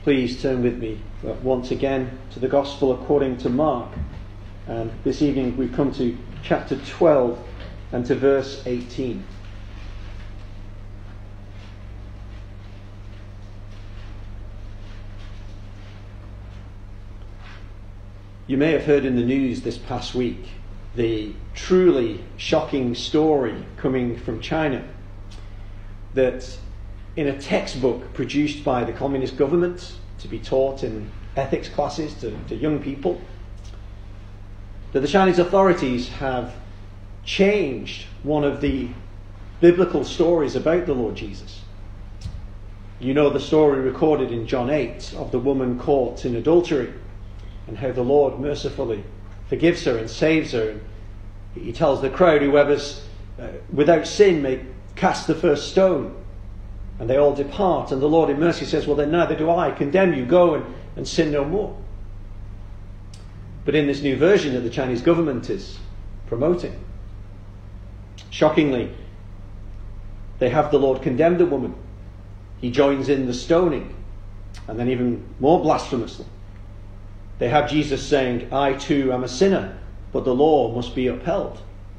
Please turn with me once again to the Gospel according to Mark. And this evening we've come to chapter 12 and to verse 18. You may have heard in the news this past week the truly shocking story coming from China that in a textbook produced by the communist government to be taught in ethics classes to young people, that the Chinese authorities have changed one of the biblical stories about the Lord Jesus. You know the story recorded in John 8 of the woman caught in adultery and how the Lord mercifully forgives her and saves her. And he tells the crowd, whoever's without sin may cast the first stone. And they all depart, and the Lord in mercy says, well then neither do I condemn you, go and sin no more. But in this new version that the Chinese government is promoting, shockingly, they have the Lord condemn the woman. He joins in the stoning, and then even more blasphemously, they have Jesus saying, I too am a sinner, but the law must be upheld.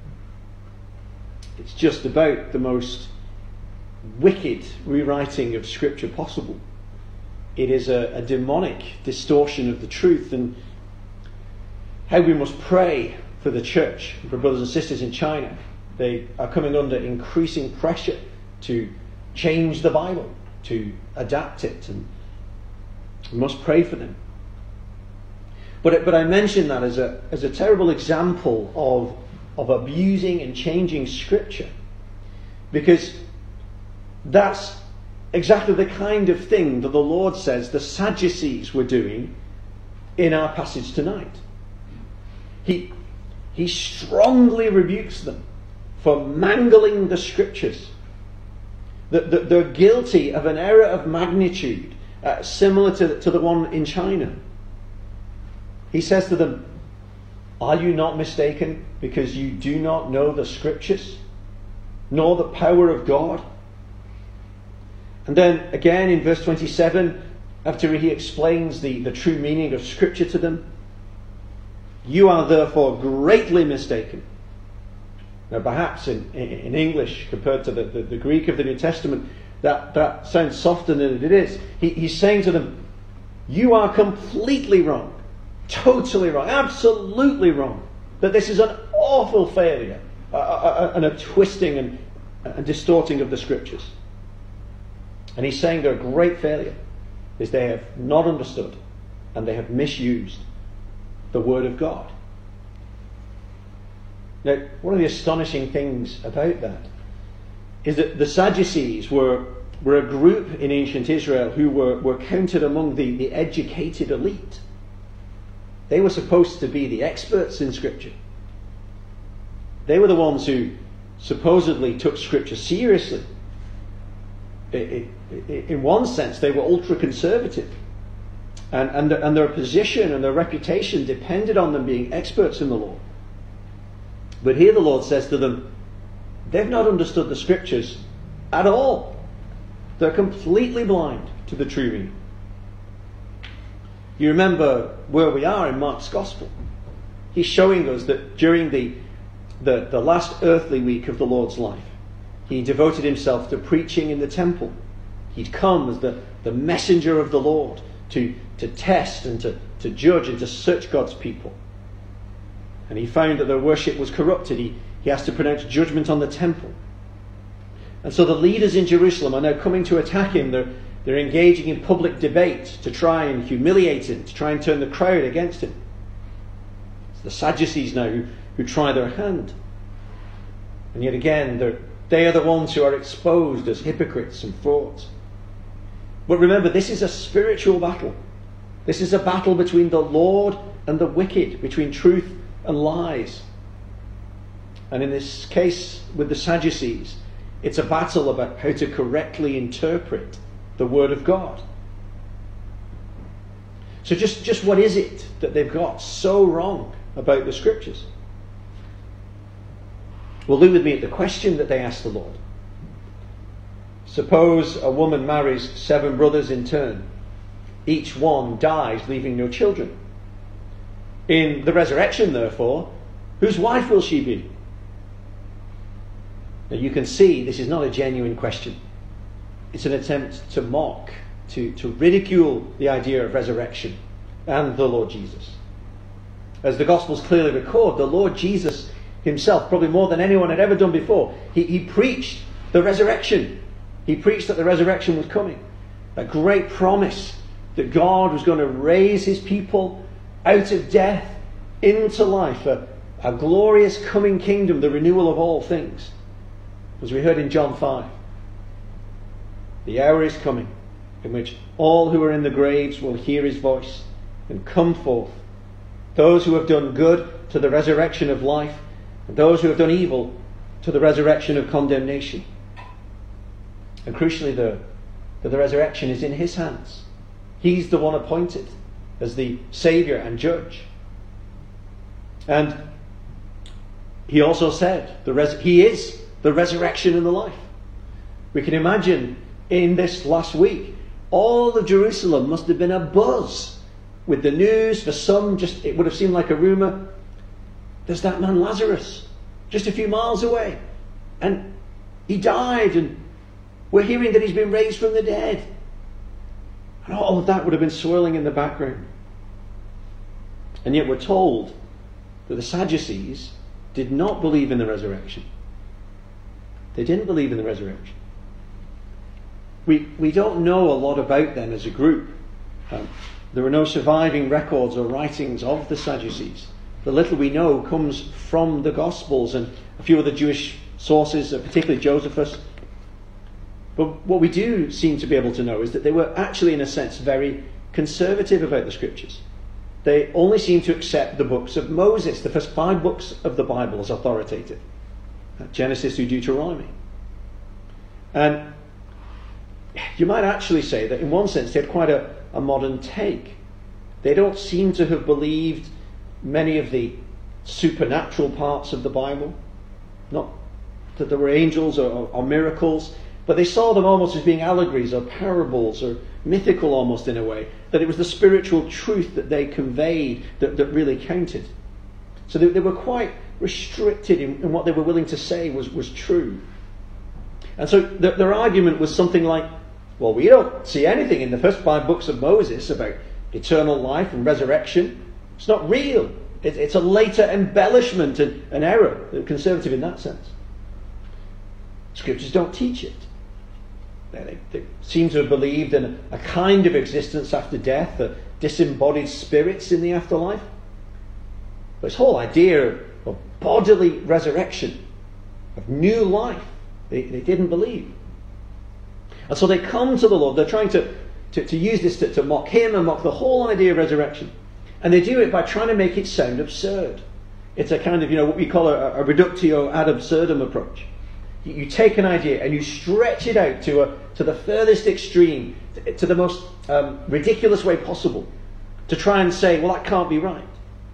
It's just about the most wicked rewriting of Scripture possible. It is a demonic distortion of the truth, and how we must pray for the church, for brothers and sisters in China. They are coming under increasing pressure to change the Bible, to adapt it, and we must pray for them. But I mention that as a terrible example of abusing and changing Scripture, because that's exactly the kind of thing that the Lord says the Sadducees were doing in our passage tonight. He strongly rebukes them for mangling the Scriptures. That they're guilty of an error of magnitude similar to the one in China. He says to them, are you not mistaken because you do not know the Scriptures, nor the power of God? And then again in verse 27, after he explains the true meaning of Scripture to them, you are therefore greatly mistaken. Now perhaps in English, compared to the Greek of the New Testament, that sounds softer than it is. He's saying to them, you are completely wrong, totally wrong, absolutely wrong. That this is an awful failure and a twisting and distorting of the Scriptures. And he's saying their great failure is they have not understood and they have misused the Word of God. Now, one of the astonishing things about that is that the Sadducees were a group in ancient Israel who were counted among the educated elite. They were supposed to be the experts in Scripture. They were the ones who supposedly took Scripture seriously. In one sense, they were ultra-conservative. And their position and their reputation depended on them being experts in the law. But here the Lord says to them, they've not understood the Scriptures at all. They're completely blind to the true meaning. You remember where we are in Mark's Gospel. He's showing us that during the last earthly week of the Lord's life, he devoted himself to preaching in the temple. He'd come as the messenger of the Lord to test and to judge and to search God's people. And he found that their worship was corrupted. He has to pronounce judgment on the temple. And so the leaders in Jerusalem are now coming to attack him. They're engaging in public debate to try and humiliate him, to try and turn the crowd against him. It's the Sadducees now who try their hand. And yet again, they are the ones who are exposed as hypocrites and frauds. But remember, this is a spiritual battle. This is a battle between the Lord and the wicked, between truth and lies. And in this case with the Sadducees, it's a battle about how to correctly interpret the Word of God. So just what is it that they've got so wrong about the Scriptures? Well, look with me at the question that they asked the Lord. Suppose a woman marries 7 brothers in turn. each one dies, leaving no children. In the resurrection, therefore, whose wife will she be? Now you can see this is not a genuine question. It's an attempt to mock, to ridicule the idea of resurrection and the Lord Jesus. As the Gospels clearly record, the Lord Jesus himself, probably more than anyone had ever done before, he preached the resurrection. He preached that the resurrection was coming. A great promise that God was going to raise his people out of death into life, a glorious coming kingdom, the renewal of all things. As we heard in John 5, the hour is coming in which all who are in the graves will hear his voice and come forth. Those who have done good to the resurrection of life, and those who have done evil to the resurrection of condemnation. And crucially, the resurrection is in his hands. He's the one appointed as the Saviour and Judge. And he also said, he is the resurrection and the life. We can imagine in this last week, all of Jerusalem must have been abuzz with the news. For some, it would have seemed like a rumour. There's that man Lazarus, just a few miles away. And he died, and we're hearing that he's been raised from the dead. And all of that would have been swirling in the background. And yet we're told that the Sadducees did not believe in the resurrection. They didn't believe in the resurrection. We don't know a lot about them as a group. There are no surviving records or writings of the Sadducees. The little we know comes from the Gospels and a few of the Jewish sources, particularly Josephus. But what we do seem to be able to know is that they were actually, in a sense, very conservative about the Scriptures. They only seem to accept the books of Moses, the first 5 books of the Bible, as authoritative. Genesis through Deuteronomy. And you might actually say that in one sense they had quite a modern take. They don't seem to have believed many of the supernatural parts of the Bible. Not that there were angels or miracles, but they saw them almost as being allegories or parables or mythical almost in a way. That it was the spiritual truth that they conveyed that really counted. So they were quite restricted in what they were willing to say was true. And so their argument was something like, well, we don't see anything in the first 5 books of Moses about eternal life and resurrection. It's not real. It's a later embellishment and an error. They're conservative in that sense. Scriptures don't teach it. They seem to have believed in a kind of existence after death, disembodied spirits in the afterlife. But this whole idea of bodily resurrection, of new life, they didn't believe. And so they come to the Lord. They're trying to use this to mock him and mock the whole idea of resurrection. And they do it by trying to make it sound absurd. It's a kind of, what we call a reductio ad absurdum approach. You take an idea and you stretch it out to the furthest extreme, to the most ridiculous way possible, to try and say, well, that can't be right.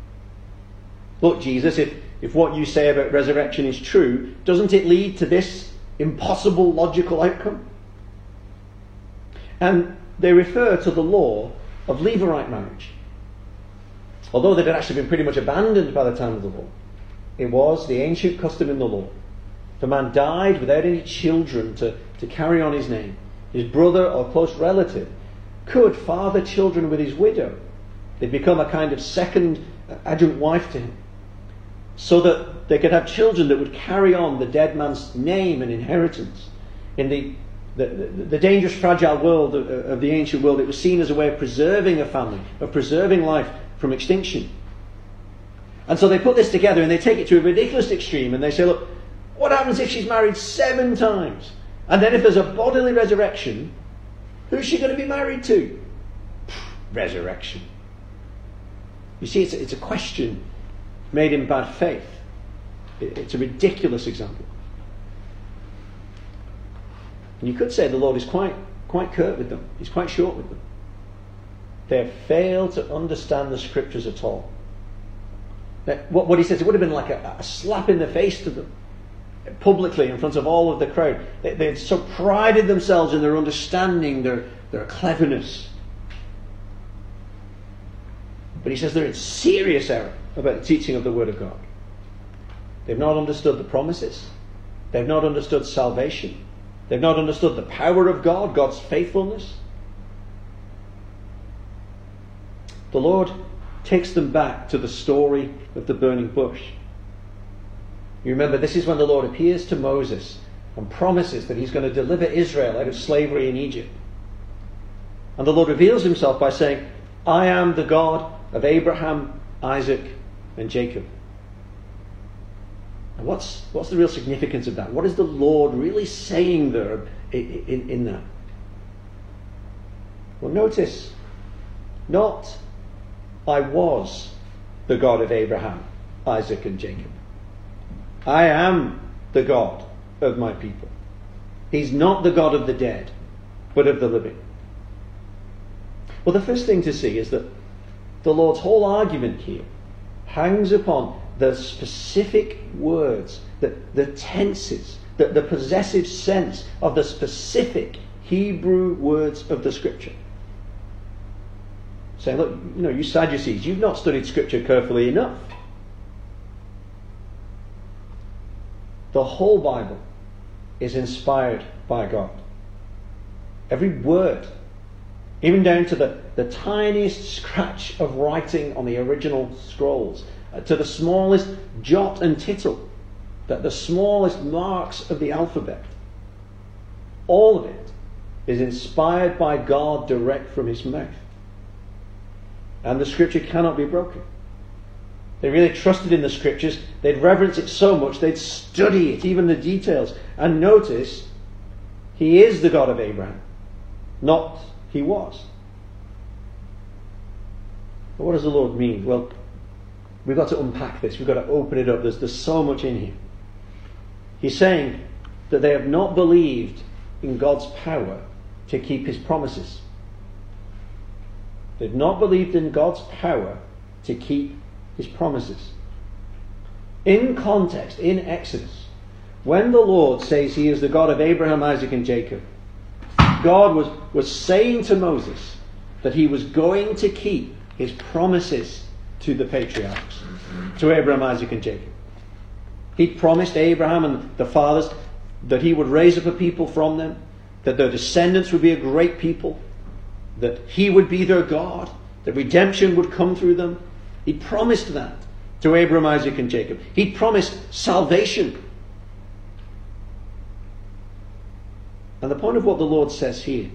Look, Jesus, if what you say about resurrection is true, doesn't it lead to this impossible logical outcome? And they refer to the law of Levirate marriage. Although that had actually been pretty much abandoned by the time of the law, it was the ancient custom in the law. If a man died without any children to carry on his name, his brother or close relative could father children with his widow. They'd become a kind of second adjunct wife to him, so that they could have children that would carry on the dead man's name and inheritance. In the dangerous, fragile world of the ancient world, it was seen as a way of preserving a family, of preserving life from extinction. And so they put this together and they take it to a ridiculous extreme and they say, look, what happens if she's married 7 times? And then if there's a bodily resurrection, who's she going to be married to? Resurrection. You see, it's a question made in bad faith. It's a ridiculous example. And you could say the Lord is quite curt with them. He's quite short with them. They have failed to understand the Scriptures at all. What he says, it would have been like a slap in the face to them, publicly in front of all of the crowd. They had so prided themselves in their understanding, their cleverness. But he says they're in serious error about the teaching of the Word of God. They've not understood the promises. They've not understood salvation. They've not understood the power of God, God's faithfulness. The Lord takes them back to the story of the burning bush. You remember, this is when the Lord appears to Moses and promises that he's going to deliver Israel out of slavery in Egypt. And the Lord reveals himself by saying, I am the God of Abraham, Isaac, and Jacob. And what's the real significance of that? What is the Lord really saying there in that? Well, notice, not I was the God of Abraham, Isaac, and Jacob. I am the God of my people. He's not the God of the dead, but of the living. Well, the first thing to see is that the Lord's whole argument here hangs upon the specific words, the tenses, the possessive sense of the specific Hebrew words of the Scripture. Saying, look, you Sadducees, you've not studied Scripture carefully enough. The whole Bible is inspired by God. Every word, even down to the tiniest scratch of writing on the original scrolls, to the smallest jot and tittle, the smallest marks of the alphabet. All of it is inspired by God direct from his mouth. And the Scripture cannot be broken. They really trusted in the Scriptures. They'd reverence it so much they'd study it, even the details. And notice, he is the God of Abraham, not he was. But what does the Lord mean? Well, we've got to unpack this. We've got to open it up. There's so much in here. He's saying that they have not believed in God's power to keep his promises. They've not believed in God's power to keep his promises. In context, in Exodus, when the Lord says he is the God of Abraham, Isaac, and Jacob, God was saying to Moses that he was going to keep his promises to the patriarchs, to Abraham, Isaac, and Jacob. He promised Abraham and the fathers that he would raise up a people from them, that their descendants would be a great people, that he would be their God, that redemption would come through them. He promised that to Abraham, Isaac, and Jacob. He promised salvation. And the point of what the Lord says here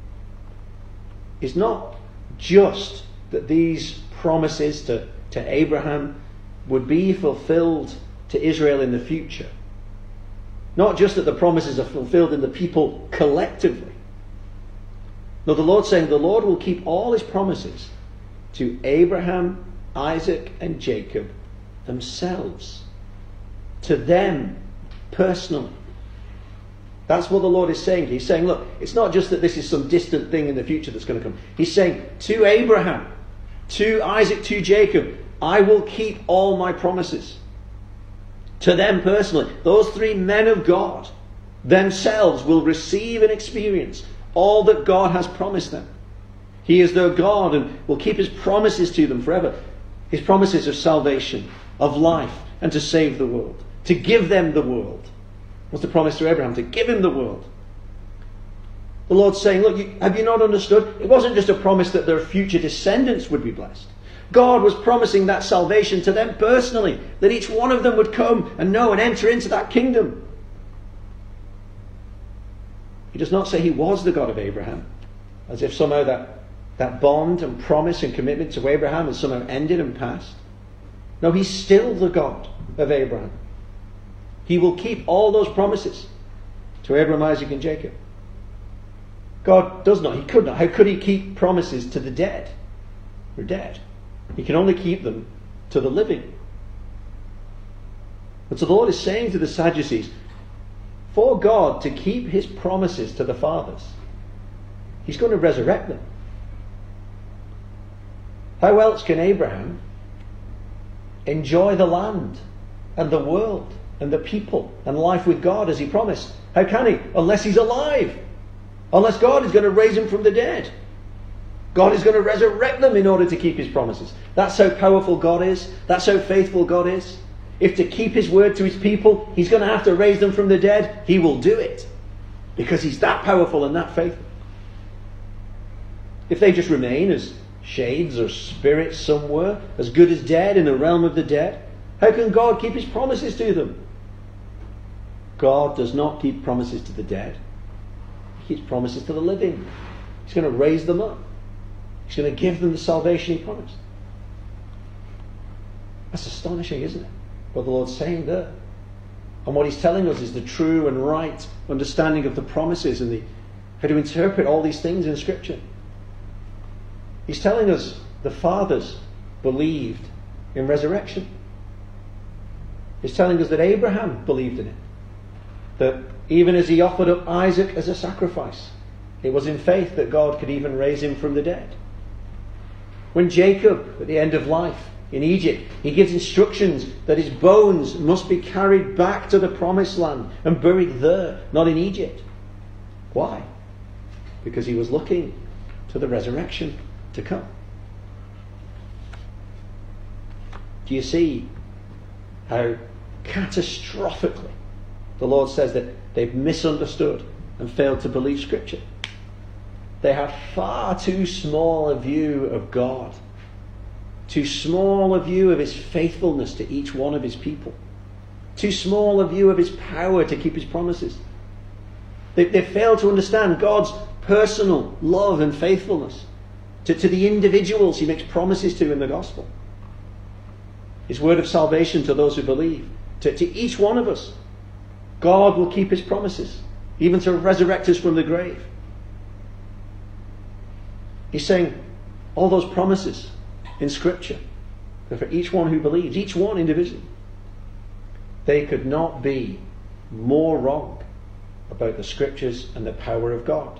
is not just that these promises to Abraham would be fulfilled to Israel in the future. Not just that the promises are fulfilled in the people collectively. No, the Lord's saying the Lord will keep all his promises to Abraham, Isaac, and Jacob themselves. To them personally. That's what the Lord is saying. He's saying, look, it's not just that this is some distant thing in the future that's going to come. He's saying, to Abraham, to Isaac, to Jacob, I will keep all my promises. To them personally, those three men of God themselves will receive and experience all that God has promised them. He is their God and will keep his promises to them forever. His promises of salvation, of life, and to save the world. To give them the world. What's the promise to Abraham? To give him the world. The Lord's saying, look, have you not understood? It wasn't just a promise that their future descendants would be blessed. God was promising that salvation to them personally, that each one of them would come and know and enter into that kingdom. He does not say he was the God of Abraham, as if somehow that bond and promise and commitment to Abraham has somehow ended and passed. No, he's still the God of Abraham. He will keep all those promises to Abraham, Isaac, and Jacob. God does not. He could not. How could he keep promises to the dead? They're dead. He can only keep them to the living. And so the Lord is saying to the Sadducees, for God to keep his promises to the fathers, he's going to resurrect them. How else can Abraham enjoy the land and the world and the people and life with God as he promised? How can he? Unless he's alive. Unless God is going to raise him from the dead. God is going to resurrect them in order to keep his promises. That's how powerful God is. That's how faithful God is. If to keep his word to his people, he's going to have to raise them from the dead, he will do it. Because he's that powerful and that faithful. If they just remain as shades or spirits somewhere, as good as dead in the realm of the dead, how can God keep his promises to them? God does not keep promises to the dead. He keeps promises to the living. He's going to raise them up. He's going to give them the salvation he promised. That's astonishing, isn't it? What the Lord's saying there. And what he's telling us is the true and right understanding of the promises and how to interpret all these things in Scripture. He's telling us the fathers believed in resurrection. He's telling us that Abraham believed in it. That even as he offered up Isaac as a sacrifice, it was in faith that God could even raise him from the dead. When Jacob, at the end of life in Egypt, he gives instructions that his bones must be carried back to the promised land and buried there, not in Egypt. Why? Because he was looking to the resurrection to come. Do you see how catastrophically the Lord says that they've misunderstood and failed to believe Scripture? They have far too small a view of God, too small a view of his faithfulness to each one of his people, too small a view of his power to keep his promises. They fail to understand God's personal love and faithfulness to the individuals he makes promises to in the gospel. His word of salvation to those who believe. To each one of us, God will keep his promises, even to resurrect us from the grave. He's saying all those promises in Scripture are for each one who believes, each one individually. They could not be more wrong about the Scriptures and the power of God.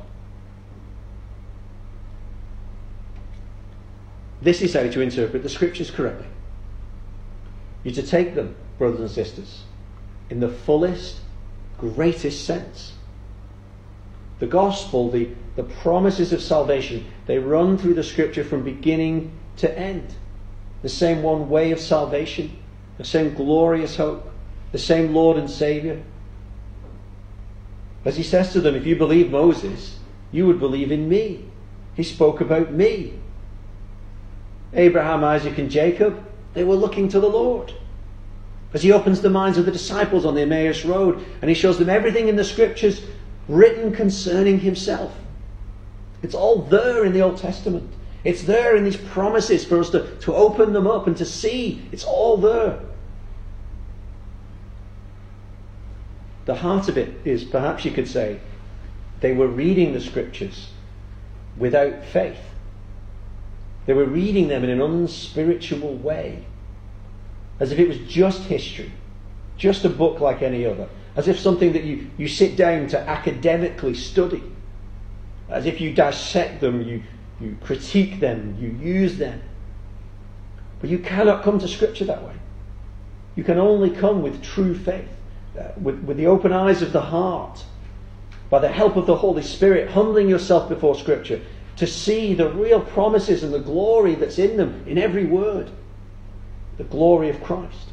This is how to interpret the Scriptures correctly. You're to take them, brothers and sisters, in the fullest, greatest sense. The gospel, the promises of salvation, they run through the Scripture from beginning to end. The same one way of salvation, the same glorious hope, the same Lord and Saviour. As he says to them, if you believe Moses, you would believe in me. He spoke about me. Abraham, Isaac and Jacob, they were looking to the Lord. As he opens the minds of the disciples on the Emmaus Road and he shows them everything in the Scriptures written concerning himself. It's all there in the Old Testament. It's there in these promises for us to open them up and to see. It's all there. The heart of it is, perhaps you could say, they were reading the Scriptures without faith. They were reading them in an unspiritual way, as if it was just history, just a book like any other, as if something that you sit down to academically study, as if you dissect them, you critique them, you use them. But you cannot come to Scripture that way. You can only come with true faith, with the open eyes of the heart, by the help of the Holy Spirit, humbling yourself before Scripture, to see the real promises and the glory that's in them, in every word. The glory of Christ.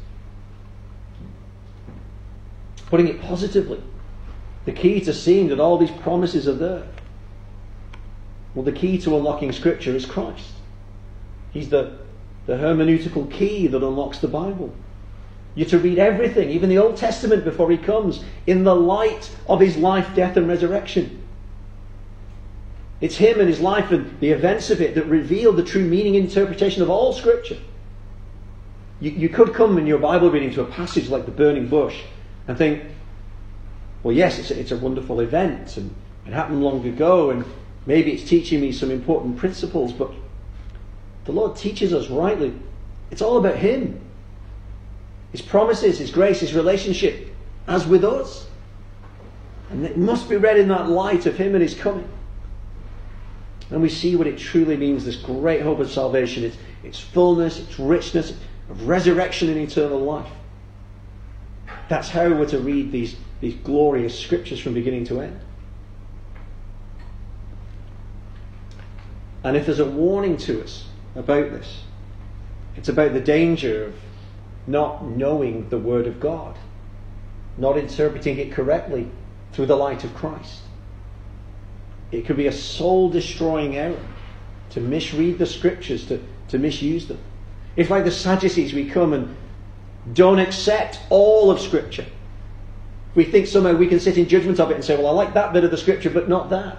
Putting it positively, the key to seeing that all these promises are there. Well, the key to unlocking Scripture is Christ. He's the hermeneutical key that unlocks the Bible. You're to read everything, even the Old Testament before he comes, in the light of his life, death and resurrection. It's him and his life and the events of it that reveal the true meaning and interpretation of all Scripture. You could come in your Bible reading to a passage like the burning bush and think, well, yes, it's a wonderful event and it happened long ago and maybe it's teaching me some important principles, but the Lord teaches us rightly. It's all about him. His promises, his grace, his relationship as with us. And it must be read in that light of him and his coming. And we see what it truly means, this great hope of salvation, its fullness, its richness, of resurrection and eternal life. That's how we're to read these glorious Scriptures from beginning to end. And if there's a warning to us about this, it's about the danger of not knowing the Word of God, not interpreting it correctly through the light of Christ. It could be a soul-destroying error to misread the Scriptures, to misuse them. If, like the Sadducees, we come and don't accept all of Scripture, we think somehow we can sit in judgment of it and say, well, I like that bit of the Scripture, but not that.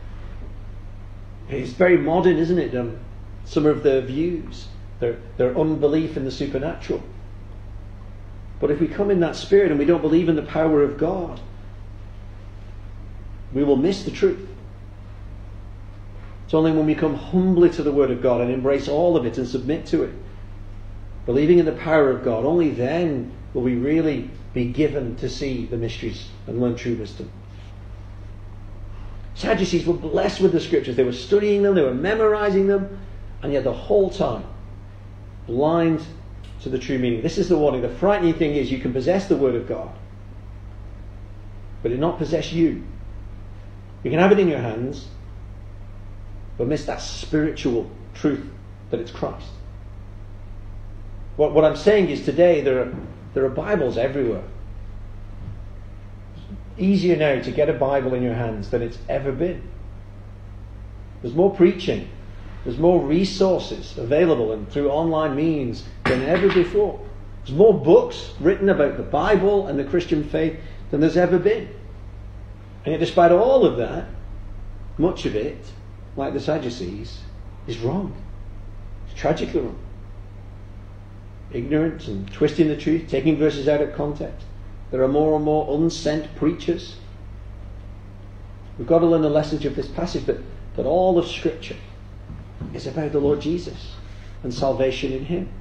It's very modern, isn't it? Some of their views, their unbelief in the supernatural. But if we come in that spirit and we don't believe in the power of God, we will miss the truth. It's only when we come humbly to the Word of God and embrace all of it and submit to it, believing in the power of God, only then will we really be given to see the mysteries and learn true wisdom. Sadducees were blessed with the Scriptures. They were studying them, they were memorizing them, and yet the whole time blind to the true meaning. This is the warning. The frightening thing is you can possess the Word of God, but it not possess you. You can have it in your hands, but miss that spiritual truth that it's Christ. What I'm saying is today there are Bibles everywhere. It's easier now to get a Bible in your hands than it's ever been. There's more preaching. There's more resources available and through online means than ever before. There's more books written about the Bible and the Christian faith than there's ever been. And yet despite all of that, much of it, like the Sadducees, is wrong. It's tragically wrong. Ignorant and twisting the truth, taking verses out of context. There are more and more unsent preachers. We've got to learn the lessons of this passage that all of Scripture is about the Lord Jesus and salvation in Him.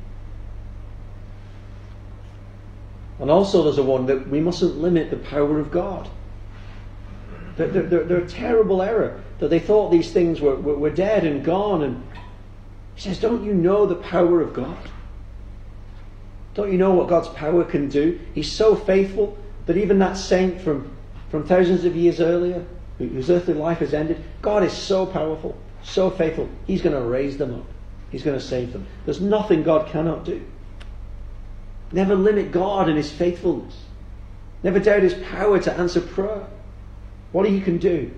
And also there's a warning that we mustn't limit the power of God. They're a terrible error, that they thought these things were dead and gone. And he says, don't you know the power of God? Don't you know what God's power can do? He's so faithful that even that saint from thousands of years earlier, whose earthly life has ended, God is so powerful, so faithful. He's going to raise them up. He's going to save them. There's nothing God cannot do. Never limit God and His faithfulness. Never doubt His power to answer prayer. What He can do.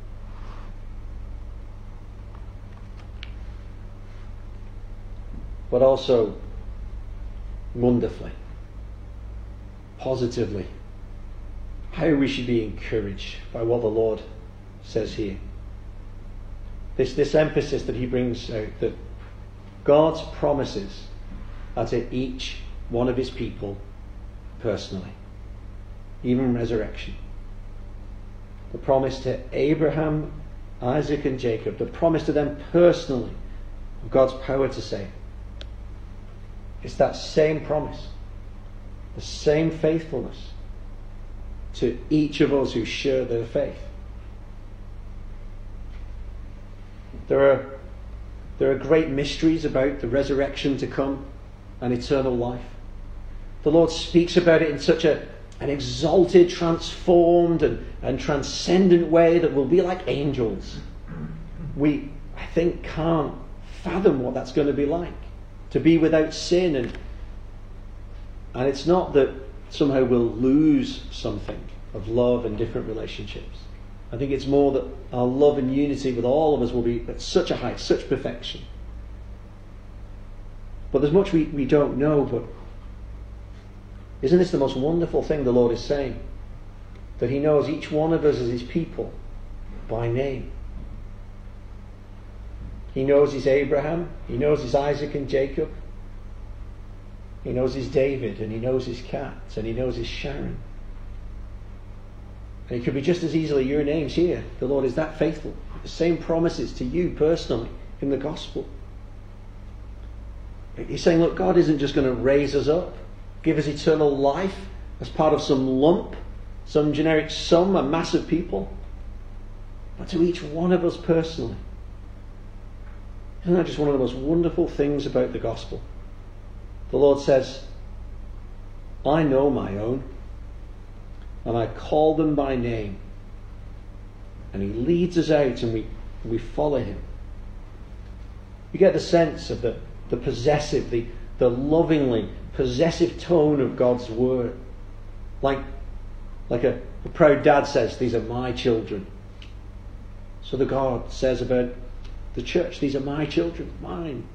But also wonderfully, positively, how we should be encouraged by what the Lord says here. This emphasis that He brings out, that God's promises are to each one of His people personally, even resurrection. The promise to Abraham, Isaac and Jacob, the promise to them personally of God's power to save. It's that same promise, the same faithfulness to each of us who share their faith. There are great mysteries about the resurrection to come and eternal life. The Lord speaks about it in such an exalted, transformed and transcendent way that we'll be like angels. We, I think, can't fathom what that's going to be like. To be without sin, and it's not that somehow we'll lose something of love and different relationships. I think it's more that our love and unity with all of us will be at such a height, such perfection. But there's much we don't know, but isn't this the most wonderful thing the Lord is saying? That He knows each one of us as His people by name. He knows His Abraham, He knows His Isaac and Jacob, He knows His David, and He knows His Kat, and He knows His Sharon. And it could be just as easily your names here. The Lord is that faithful. The same promises to you personally in the gospel. He's saying, look, God isn't just going to raise us up, give us eternal life as part of some lump, some generic sum, a mass of people, but to each one of us personally. Isn't that just one of the most wonderful things about the gospel? The Lord says, I know my own, and I call them by name. And He leads us out and we follow Him. You get the sense of the possessive, the lovingly possessive tone of God's word. Like a proud dad says, these are my children. So the God says about the church, these are my children, mine.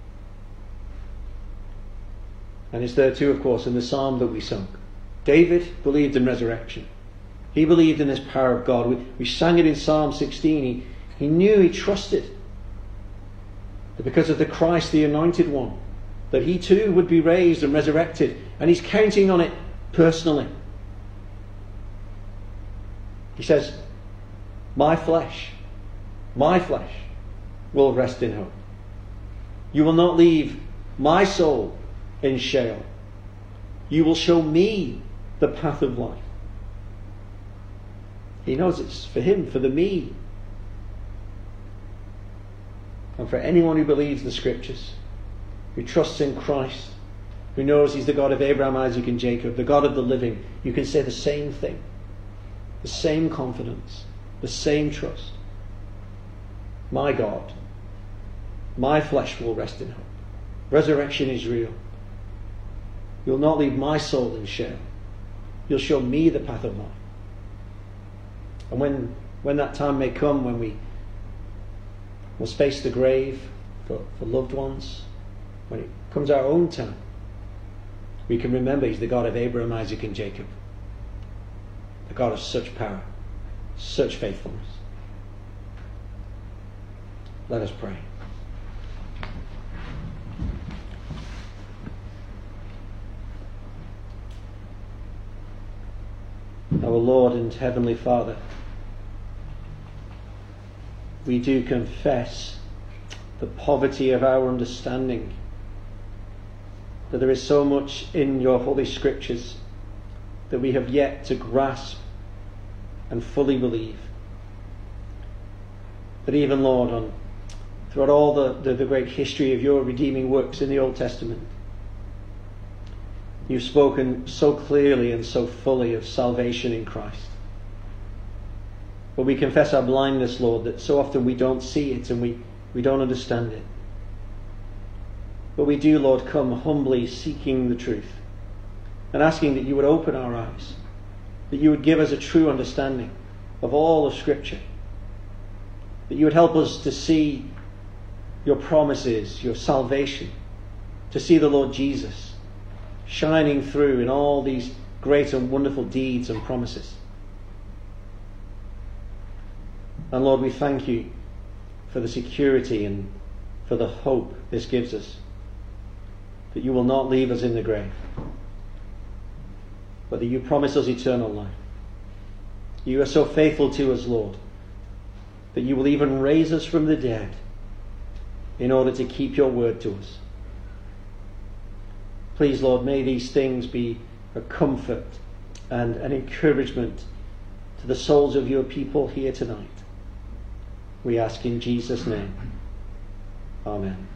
And it's there too, of course, in the psalm that we sung. David believed in resurrection. He believed in this power of God. We sang it in Psalm 16. He knew, he trusted that because of the Christ, the Anointed One, that he too would be raised and resurrected. And he's counting on it personally. He says, my flesh will rest in hope. You will not leave my soul in Sheol. You will show me the path of life. He knows it's for him, for the me. And for anyone who believes the Scriptures, who trusts in Christ, who knows he's the God of Abraham, Isaac and Jacob, the God of the living, you can say the same thing. The same confidence, the same trust. My God, my flesh will rest in hope. Resurrection is real. You'll not leave my soul in Sheol. You'll show me the path of life. And when that time may come, when we must face the grave for loved ones, when it comes our own time, we can remember he's the God of Abraham, Isaac and Jacob. The God of such power, such faithfulness. Let us pray. Our Lord and Heavenly Father, we do confess the poverty of our understanding, that there is so much in your Holy Scriptures that we have yet to grasp and fully believe. But even, Lord, throughout all the great history of your redeeming works in the Old Testament, you've spoken so clearly and so fully of salvation in Christ. But we confess our blindness, Lord, that so often we don't see it and we don't understand it. But we do, Lord, come humbly seeking the truth and asking that you would open our eyes, that you would give us a true understanding of all of Scripture, that you would help us to see your promises, your salvation, to see the Lord Jesus shining through in all these great and wonderful deeds and promises. And Lord, we thank you for the security and for the hope this gives us, that you will not leave us in the grave, but that you promise us eternal life. You are so faithful to us, Lord, that you will even raise us from the dead in order to keep your word to us. Please, Lord, may these things be a comfort and an encouragement to the souls of your people here tonight. We ask in Jesus' name. Amen.